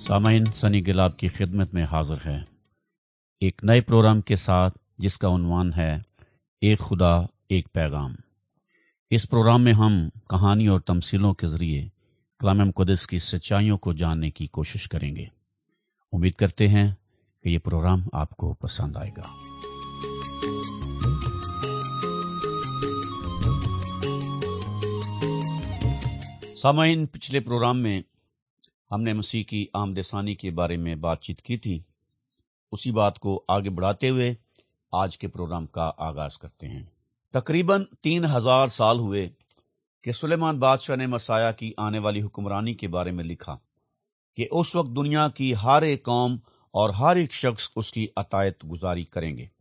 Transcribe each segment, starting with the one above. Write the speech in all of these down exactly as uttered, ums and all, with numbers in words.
سامعین، سنی گلاب کی خدمت میں حاضر ہے ایک نئے پروگرام کے ساتھ جس کا عنوان ہے ایک خدا ایک پیغام۔ اس پروگرام میں ہم کہانی اور تمثیلوں کے ذریعے کلام مقدس کی سچائیوں کو جاننے کی کوشش کریں گے۔ امید کرتے ہیں کہ یہ پروگرام آپ کو پسند آئے گا۔ سامعین، پچھلے پروگرام میں ہم نے مسیح کی آمد ثانی کے بارے میں بات چیت کی تھی۔ اسی بات کو آگے بڑھاتے ہوئے آج کے پروگرام کا آغاز کرتے ہیں۔ تقریباً تین ہزار سال ہوئے کہ سلیمان بادشاہ نے مسیح کی آنے والی حکمرانی کے بارے میں لکھا کہ اس وقت دنیا کی ہر ایک قوم اور ہر ایک شخص اس کی اطاعت گزاری کریں گے۔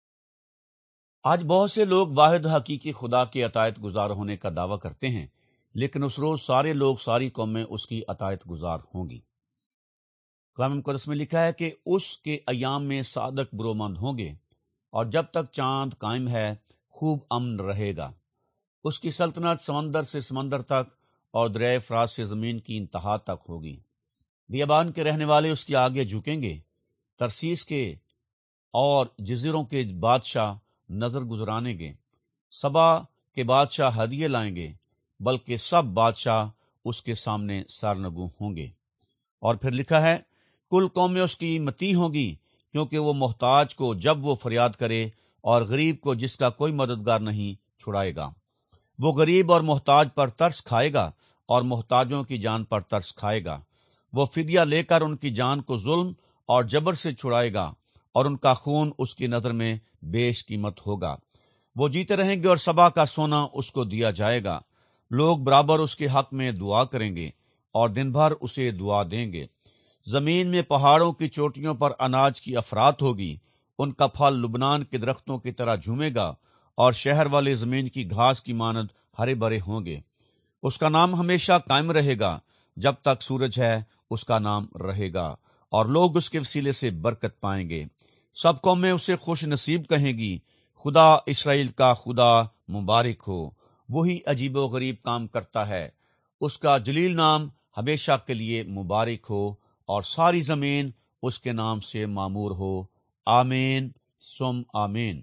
آج بہت سے لوگ واحد حقیقی خدا کے اطاعت گزار ہونے کا دعویٰ کرتے ہیں، لیکن اس روز سارے لوگ، ساری قومیں اس کی اطاعت گزار ہوں گی۔ کلام مقدس میں لکھا ہے کہ اس کے ایام میں صادق برومند ہوں گے، اور جب تک چاند قائم ہے خوب امن رہے گا۔ اس کی سلطنت سمندر سے سمندر تک اور دریائے فرات سے زمین کی انتہا تک ہوگی۔ بیابان کے رہنے والے اس کے آگے جھکیں گے۔ ترسیس کے اور جزیروں کے بادشاہ نظر گزرانے گے۔ سبا کے بادشاہ ہدیے لائیں گے، بلکہ سب بادشاہ اس کے سامنے سرنگوں ہوں گے۔ اور پھر لکھا ہے، کل قومیں اس کی مطیع ہوں گی، کیونکہ وہ محتاج کو جب وہ فریاد کرے اور غریب کو جس کا کوئی مددگار نہیں چھڑائے گا۔ وہ غریب اور محتاج پر ترس کھائے گا اور محتاجوں کی جان پر ترس کھائے گا۔ وہ فدیہ لے کر ان کی جان کو ظلم اور جبر سے چھڑائے گا، اور ان کا خون اس کی نظر میں بیش قیمت ہوگا۔ وہ جیتے رہیں گے اور سبا کا سونا اس کو دیا جائے گا۔ لوگ برابر اس کے حق میں دعا کریں گے اور دن بھر اسے دعا دیں گے۔ زمین میں پہاڑوں کی چوٹیوں پر اناج کی افراط ہوگی، ان کا پھل لبنان کے درختوں کی طرح جھومے گا، اور شہر والے زمین کی گھاس کی مانند ہرے بھرے ہوں گے۔ اس کا نام ہمیشہ قائم رہے گا، جب تک سورج ہے اس کا نام رہے گا، اور لوگ اس کے وسیلے سے برکت پائیں گے۔ سب قومیں اسے خوش نصیب کہیں گی۔ خدا اسرائیل کا خدا مبارک ہو، وہی عجیب و غریب کام کرتا ہے۔ اس کا جلیل نام ہمیشہ کے لیے مبارک ہو، اور ساری زمین اس کے نام سے معمور ہو۔ آمین سم آمین۔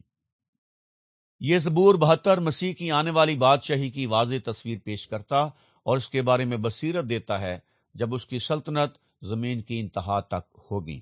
یہ زبور بہتر مسیح کی آنے والی بادشاہی کی واضح تصویر پیش کرتا اور اس کے بارے میں بصیرت دیتا ہے، جب اس کی سلطنت زمین کی انتہا تک ہوگی۔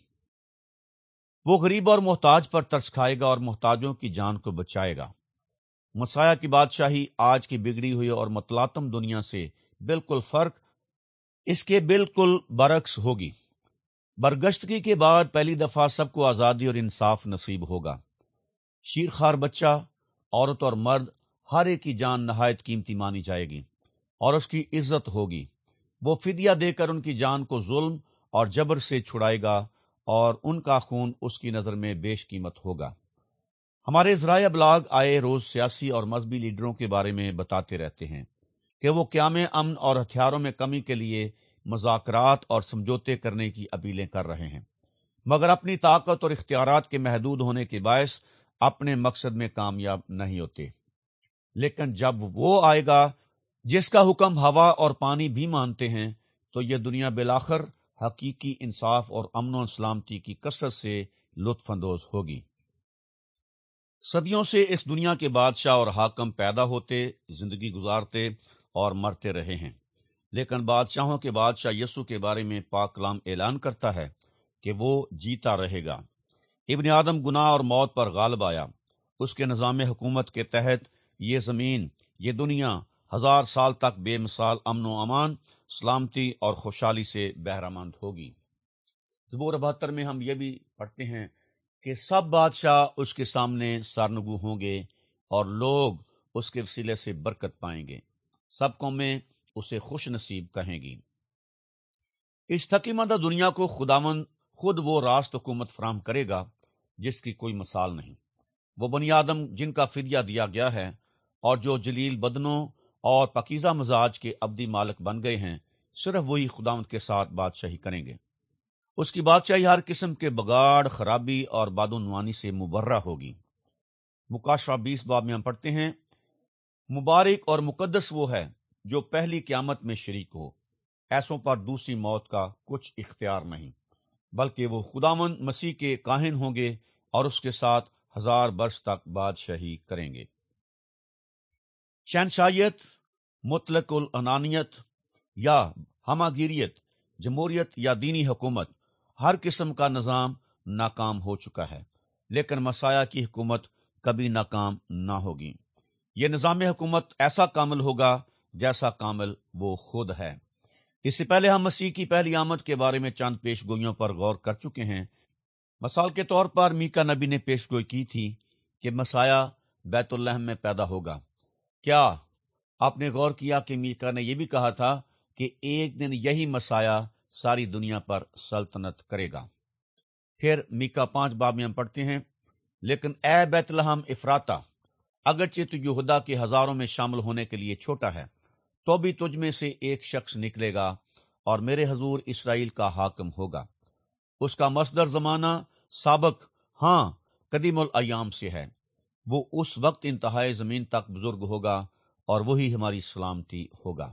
وہ غریب اور محتاج پر ترس کھائے گا اور محتاجوں کی جان کو بچائے گا۔ مسیح کی بادشاہی آج کی بگڑی ہوئی اور متلاطم دنیا سے بالکل فرق، اس کے بالکل برعکس ہوگی۔ برگشتگی کے بعد پہلی دفعہ سب کو آزادی اور انصاف نصیب ہوگا۔ شیرخوار بچہ، عورت اور مرد، ہر ایک کی جان نہایت قیمتی مانی جائے گی اور اس کی عزت ہوگی۔ وہ فدیہ دے کر ان کی جان کو ظلم اور جبر سے چھڑائے گا، اور ان کا خون اس کی نظر میں بیش قیمت ہوگا۔ ہمارے ذرائع ابلاغ آئے روز سیاسی اور مذہبی لیڈروں کے بارے میں بتاتے رہتے ہیں کہ وہ قیام امن اور ہتھیاروں میں کمی کے لیے مذاکرات اور سمجھوتے کرنے کی اپیلیں کر رہے ہیں، مگر اپنی طاقت اور اختیارات کے محدود ہونے کے باعث اپنے مقصد میں کامیاب نہیں ہوتے۔ لیکن جب وہ آئے گا جس کا حکم ہوا اور پانی بھی مانتے ہیں، تو یہ دنیا بالآخر حقیقی انصاف اور امن و سلامتی کی کثرت سے لطف اندوز ہوگی۔ صدیوں سے اس دنیا کے بادشاہ اور حاکم پیدا ہوتے، زندگی گزارتے اور مرتے رہے ہیں، لیکن بادشاہوں کے بادشاہ یسوع کے بارے میں پاک کلام اعلان کرتا ہے کہ وہ جیتا رہے گا۔ ابن آدم گناہ اور موت پر غالب آیا۔ اس کے نظام حکومت کے تحت یہ زمین، یہ دنیا ہزار سال تک بے مثال امن و امان، سلامتی اور خوشحالی سے بہرہ مند ہوگی۔ زبور بہتر میں ہم یہ بھی پڑھتے ہیں کہ سب بادشاہ اس کے سامنے سرنگوں ہوں گے، اور لوگ اس کے وسیلے سے برکت پائیں گے۔ سب قومیں اسے خوش نصیب کہیں گی۔ اس تھکی ماندہ دنیا کو خداوند خود وہ راست حکومت فراہم کرے گا جس کی کوئی مثال نہیں۔ وہ بنی آدم جن کا فدیہ دیا گیا ہے، اور جو جلیل بدنوں اور پاکیزہ مزاج کے ابدی مالک بن گئے ہیں، صرف وہی خداوند کے ساتھ بادشاہی کریں گے۔ اس کی بادشاہی ہر قسم کے بگاڑ، خرابی اور بدعنوانی سے مبرہ ہوگی۔ مکاشفہ بیس باب میں ہم پڑھتے ہیں، مبارک اور مقدس وہ ہے جو پہلی قیامت میں شریک ہو۔ ایسوں پر دوسری موت کا کچھ اختیار نہیں، بلکہ وہ خداوند مسیح کے کاہن ہوں گے اور اس کے ساتھ ہزار برس تک بادشاہی کریں گے۔ شہنشاہیت، مطلق العنانیت یا ہماگیریت، جمہوریت یا دینی حکومت، ہر قسم کا نظام ناکام ہو چکا ہے، لیکن مسیح کی حکومت کبھی ناکام نہ ہوگی۔ یہ نظام حکومت ایسا کامل ہوگا جیسا کامل وہ خود ہے۔ اس سے پہلے ہم مسیح کی پہلی آمد کے بارے میں چند پیش گوئیوں پر غور کر چکے ہیں۔ مثال کے طور پر میکا نبی نے پیش گوئی کی تھی کہ مسیح بیت لحم میں پیدا ہوگا۔ کیا آپ نے غور کیا کہ میکا نے یہ بھی کہا تھا کہ ایک دن یہی مسیح ساری دنیا پر سلطنت کرے گا؟ پھر میکا پانچ باب میں ہم پڑھتے ہیں، لیکن اے بیت لحم افراطہ، اگرچہ تو یہودا کے ہزاروں میں شامل ہونے کے لیے چھوٹا ہے، تو بھی تجھ میں سے ایک شخص نکلے گا اور میرے حضور اسرائیل کا حاکم ہوگا۔ اس کا مصدر زمانہ سابق، ہاں قدیم الایام سے ہے۔ وہ اس وقت انتہائی زمین تک بزرگ ہوگا اور وہی ہماری سلامتی ہوگا۔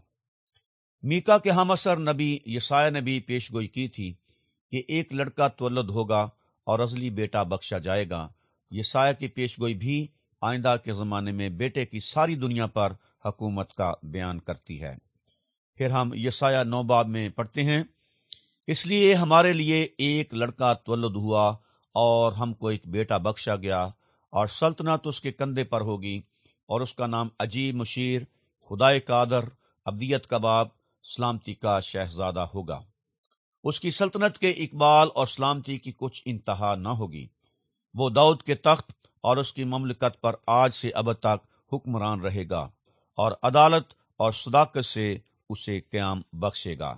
میکا کے ہم اثر نبی یسایہ نے بھی پیش گوئی کی تھی کہ ایک لڑکا تولد ہوگا اور ازلی بیٹا بخشا جائے گا۔ یسایہ کی پیش گوئی بھی آئندہ کے زمانے میں بیٹے کی ساری دنیا پر حکومت کا بیان کرتی ہے۔ پھر ہم یسایہ نو باب میں پڑھتے ہیں، اس لیے ہمارے لیے ایک لڑکا تولد ہوا اور ہم کو ایک بیٹا بخشا گیا، اور سلطنت اس کے کندھے پر ہوگی، اور اس کا نام عجیب، مشیر، خدائے قادر، ابدیت کا باپ، سلامتی کا شہزادہ ہوگا۔ اس کی سلطنت کے اقبال اور سلامتی کی کچھ انتہا نہ ہوگی۔ وہ داؤد کے تخت اور اس کی مملکت پر آج سے ابد تک حکمران رہے گا، اور عدالت اور صداقت سے اسے قیام بخشے گا۔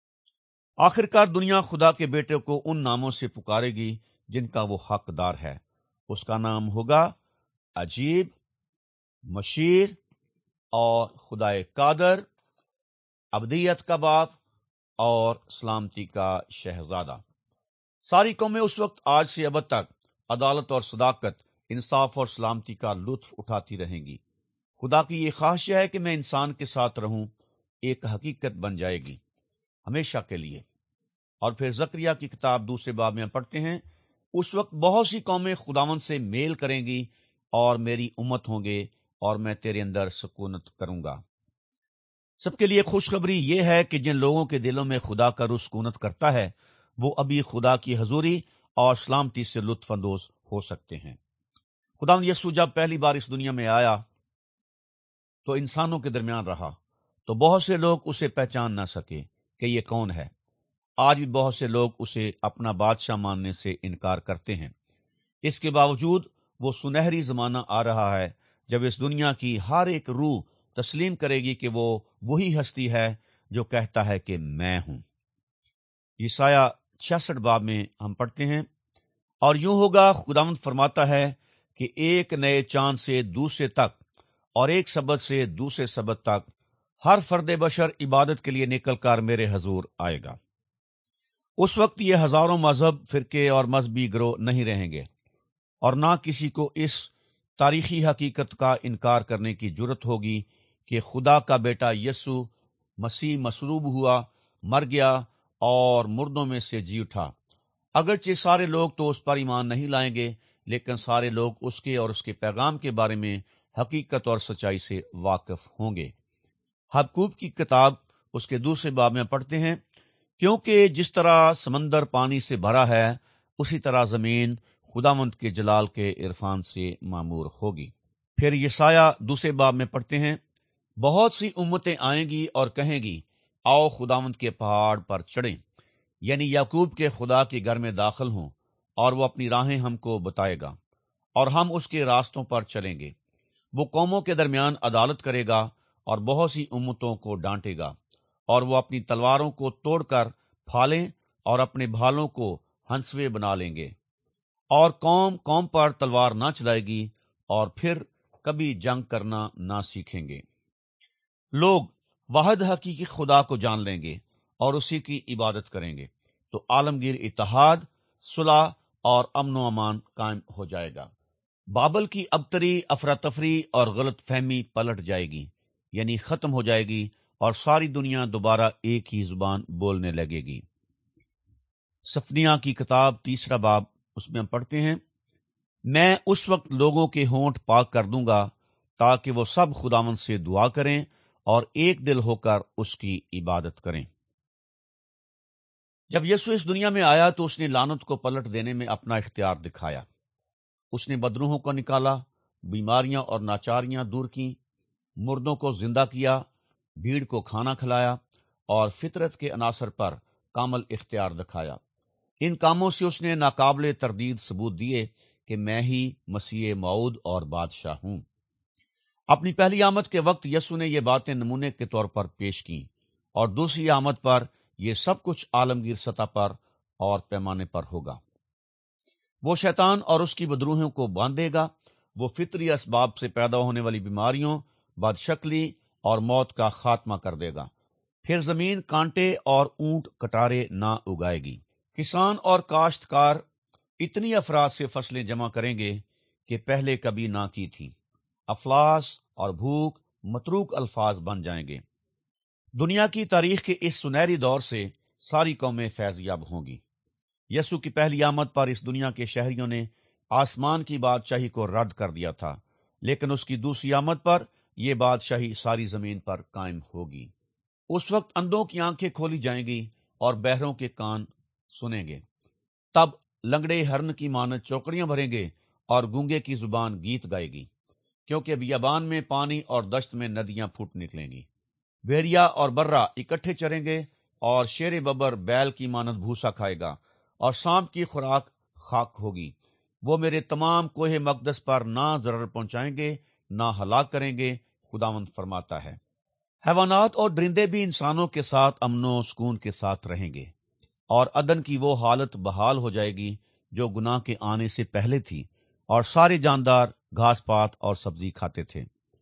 آخرکار دنیا خدا کے بیٹے کو ان ناموں سے پکارے گی جن کا وہ حقدار ہے۔ اس کا نام ہوگا عجیب، مشیر اور خدائے قادر، ابدیت کا باپ اور سلامتی کا شہزادہ۔ ساری قومیں اس وقت آج سے ابد تک عدالت اور صداقت، انصاف اور سلامتی کا لطف اٹھاتی رہیں گی۔ خدا کی یہ خواہش ہے کہ میں انسان کے ساتھ رہوں، ایک حقیقت بن جائے گی ہمیشہ کے لیے۔ اور پھر زکریا کی کتاب دوسرے باب میں پڑھتے ہیں، اس وقت بہت سی قومیں خداوند سے میل کریں گی اور میری امت ہوں گے، اور میں تیرے اندر سکونت کروں گا۔ سب کے لیے خوشخبری یہ ہے کہ جن لوگوں کے دلوں میں خدا کا روح سکونت کرتا ہے، وہ ابھی خدا کی حضوری اور سلامتی سے لطف اندوز ہو سکتے ہیں۔ خداوند یسوع جب پہلی بار اس دنیا میں آیا تو انسانوں کے درمیان رہا، تو بہت سے لوگ اسے پہچان نہ سکے کہ یہ کون ہے۔ آج بھی بہت سے لوگ اسے اپنا بادشاہ ماننے سے انکار کرتے ہیں۔ اس کے باوجود وہ سنہری زمانہ آ رہا ہے جب اس دنیا کی ہر ایک روح تسلیم کرے گی کہ وہ وہی ہستی ہے جو کہتا ہے کہ میں ہوں۔ یسایہ چھیاسٹھ باب میں ہم پڑھتے ہیں، اور یوں ہوگا، خداوند فرماتا ہے کہ ایک نئے چاند سے دوسرے تک اور ایک سبت سے دوسرے سبت تک ہر فرد بشر عبادت کے لیے نکل کر میرے حضور آئے گا۔ اس وقت یہ ہزاروں مذہب، فرقے اور مذہبی گروہ نہیں رہیں گے، اور نہ کسی کو اس تاریخی حقیقت کا انکار کرنے کی جرت ہوگی کہ خدا کا بیٹا یسوع مسیح مصلوب ہوا، مر گیا اور مردوں میں سے جی اٹھا۔ اگرچہ سارے لوگ تو اس پر ایمان نہیں لائیں گے، لیکن سارے لوگ اس کے اور اس کے پیغام کے بارے میں حقیقت اور سچائی سے واقف ہوں گے۔ حبقوق کی کتاب اس کے دوسرے باب میں پڑھتے ہیں، کیونکہ جس طرح سمندر پانی سے بھرا ہے، اسی طرح زمین خداوند کے جلال کے عرفان سے معمور ہوگی۔ پھر یسایہ دوسرے باب میں پڑھتے ہیں، بہت سی امتیں آئیں گی اور کہیں گی، آؤ خداوند کے پہاڑ پر چڑھیں، یعنی یعقوب کے خدا کے گھر میں داخل ہوں، اور وہ اپنی راہیں ہم کو بتائے گا، اور ہم اس کے راستوں پر چلیں گے۔ وہ قوموں کے درمیان عدالت کرے گا اور بہت سی امتوں کو ڈانٹے گا، اور وہ اپنی تلواروں کو توڑ کر پھالیں اور اپنے بھالوں کو ہنسوے بنا لیں گے، اور قوم قوم پر تلوار نہ چلائے گی، اور پھر کبھی جنگ کرنا نہ سیکھیں گے۔ لوگ واحد حقیقی خدا کو جان لیں گے اور اسی کی عبادت کریں گے، تو عالمگیر اتحاد، صلح اور امن و امان قائم ہو جائے گا۔ بابل کی ابتری، افراتفری اور غلط فہمی پلٹ جائے گی، یعنی ختم ہو جائے گی، اور ساری دنیا دوبارہ ایک ہی زبان بولنے لگے گی۔ صفنیہ کی کتاب تیسرا باب، اس میں ہم پڑھتے ہیں، میں اس وقت لوگوں کے ہونٹ پاک کر دوں گا تاکہ وہ سب خداوند سے دعا کریں اور ایک دل ہو کر اس کی عبادت کریں۔ جب یسوع اس دنیا میں آیا تو اس نے لعنت کو پلٹ دینے میں اپنا اختیار دکھایا۔ اس نے بدروحوں کو نکالا، بیماریاں اور ناچاریاں دور کی، مردوں کو زندہ کیا، بھیڑ کو کھانا کھلایا اور فطرت کے عناصر پر کامل اختیار دکھایا۔ ان کاموں سے اس نے ناقابل تردید ثبوت دیے کہ میں ہی مسیح موعود اور بادشاہ ہوں۔ اپنی پہلی آمد کے وقت یسوع نے یہ باتیں نمونے کے طور پر پیش کی، اور دوسری آمد پر یہ سب کچھ عالمگیر سطح پر اور پیمانے پر ہوگا۔ وہ شیطان اور اس کی بدروحوں کو باندھے گا، وہ فطری اسباب سے پیدا ہونے والی بیماریوں، بدشکلی اور موت کا خاتمہ کر دے گا۔ پھر زمین کانٹے اور اونٹ کٹارے نہ اگائے گی۔ کسان اور کاشتکار اتنی افراد سے فصلیں جمع کریں گے کہ پہلے کبھی نہ کی تھی۔ افلاس اور بھوک متروک الفاظ بن جائیں گے۔ دنیا کی تاریخ کے اس سنہری دور سے ساری قومیں فیض یاب ہوں گی۔ یسوع کی پہلی آمد پر اس دنیا کے شہریوں نے آسمان کی بادشاہی کو رد کر دیا تھا، لیکن اس کی دوسری آمد پر یہ بادشاہی ساری زمین پر قائم ہوگی۔ اس وقت اندھوں کی آنکھیں کھولی جائیں گی اور بہروں کے کان سنیں گے۔ تب لنگڑے ہرن کی مانند چوکڑیاں بھریں گے اور گونگے کی زبان گیت گائے گی، کیونکہ بیابان میں پانی اور دشت میں ندیاں پھوٹ نکلیں گی۔ بھیڑیا اور برہ اکٹھے چریں گے اور شیر ببر بیل کی مانند بھوسا کھائے گا، اور سانپ کی خوراک خاک ہوگی۔ وہ میرے تمام کوہ مقدس پر نہ ضرر پہنچائیں گے، نہ ہلاک کریں گے، خداوند فرماتا ہے۔ حیوانات اور درندے بھی انسانوں کے ساتھ امن و سکون کے ساتھ رہیں گے، اور عدن کی وہ حالت بحال ہو جائے گی جو گناہ کے آنے سے پہلے تھی، اور سارے جاندار گھاس پات اور سبزی کھاتے تھے۔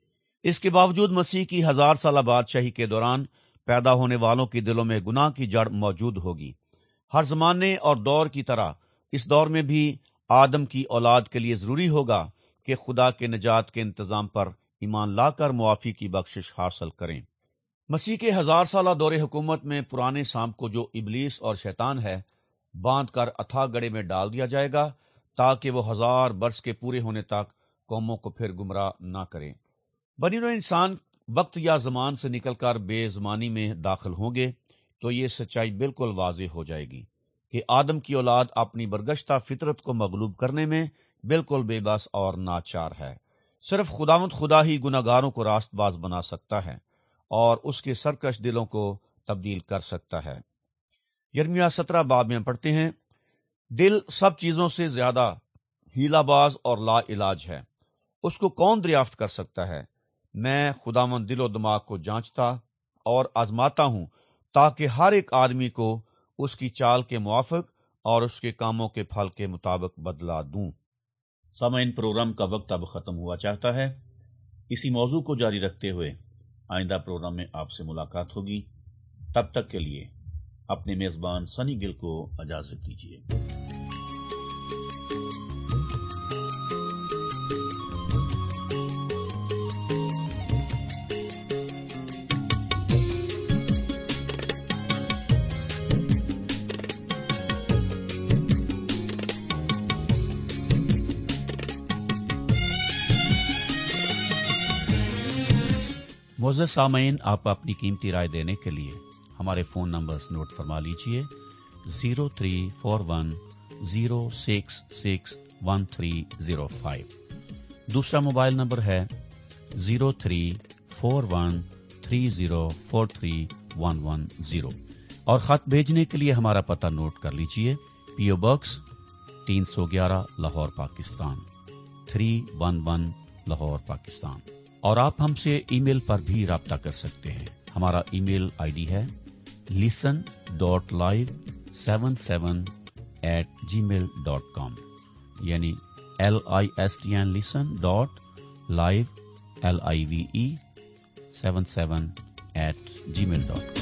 اس کے باوجود مسیح کی ہزار سالہ بادشاہی کے دوران پیدا ہونے والوں کے دلوں میں گناہ کی جڑ موجود ہوگی۔ ہر زمانے اور دور کی طرح اس دور میں بھی آدم کی اولاد کے لیے ضروری ہوگا کہ خدا کے نجات کے انتظام پر ایمان لا کر معافی کی بخشش حاصل کریں۔ مسیح کے ہزار سالہ دور حکومت میں پرانے سانپ کو، جو ابلیس اور شیطان ہے، باندھ کر اتھاہ گڑھے میں ڈال دیا جائے گا تاکہ وہ ہزار برس کے پورے ہونے تک قوموں کو پھر گمراہ نہ کرے۔ بنی نوع انسان وقت یا زمان سے نکل کر بے زمانی میں داخل ہوں گے تو یہ سچائی بالکل واضح ہو جائے گی کہ آدم کی اولاد اپنی برگشتہ فطرت کو مغلوب کرنے میں بالکل بے بس اور ناچار ہے۔ صرف خداوند خدا ہی گناہگاروں کو راست باز بنا سکتا ہے اور اس کے سرکش دلوں کو تبدیل کر سکتا ہے۔ یرمیہ سترہ باب میں پڑھتے ہیں، دل سب چیزوں سے زیادہ ہیلا باز اور لا علاج ہے، اس کو کون دریافت کر سکتا ہے؟ میں خداوند دل و دماغ کو جانچتا اور آزماتا ہوں تاکہ ہر ایک آدمی کو اس کی چال کے موافق اور اس کے کاموں کے پھل کے مطابق بدلا دوں۔ سامعین، پروگرام کا وقت اب ختم ہوا چاہتا ہے۔ اسی موضوع کو جاری رکھتے ہوئے آئندہ پروگرام میں آپ سے ملاقات ہوگی۔ تب تک کے لیے اپنے میزبان سنی گل کو اجازت دیجیے۔ معزز سامعین، آپ اپنی قیمتی رائے دینے کے لیے ہمارے فون نمبرز نوٹ فرما لیجئے۔ Zero three four one zero six six one three zero five. دوسرا موبائل نمبر ہے zero three four one three zero four three one one zero, اور خط بھیجنے کے لیے ہمارا پتہ نوٹ کر لیجئے۔ پی او باکس تین سو گیارہ، Lahore, Pakistan three one one, Lahore, Pakistan. اور آپ ہم سے ای میل پر بھی رابطہ کر سکتے ہیں۔ ہمارا ای میل آئی ڈی ہے listen dot live seven seven eight Gmail dot com, یعنی L I S T N listen dot live L I V E seven seven eight Gmail dot com.